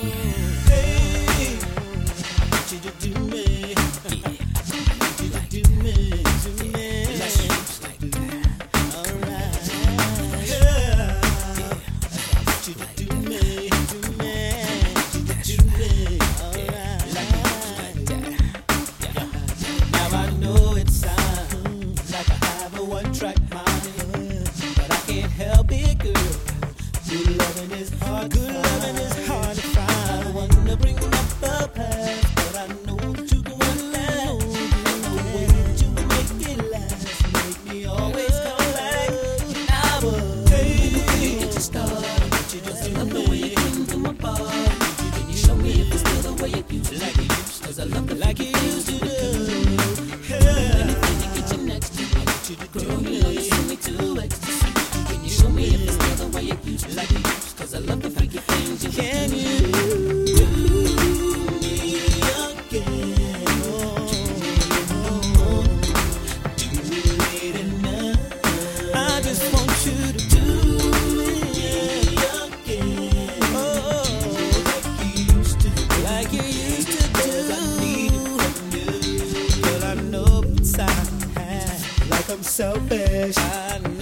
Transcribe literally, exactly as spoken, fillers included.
Hey, I want you to do me. I want you to do me, do me. Like that. Alright. Yeah. I want you to do me, do me. Do me. Alright. Like that. Now I know it sounds like I have a one-track mind, but I can't help it, girl. Good loving is hard. Good loving is hard to find. I don't wanna bring up the past, but I know that you can run that. And the way that you make it last, make me always come back. Now, hey, get you started. Get you just love the way you came to my bar. Can you show me if it's still the way it used to? Like it used to. 'Cause I love it like you used to do. Anything to get you next to me. I want you to grow. You know you send me to ecstasy. Can you show me if it's still the way it used to? Like it used to. 'Cause I love the freaky things you do. Can you do me again? Oh, do me late at night. I just want you to do me again. Oh, like you used to, like you used to do. 'Cause I need it from you. But I know inside, like I'm selfish. I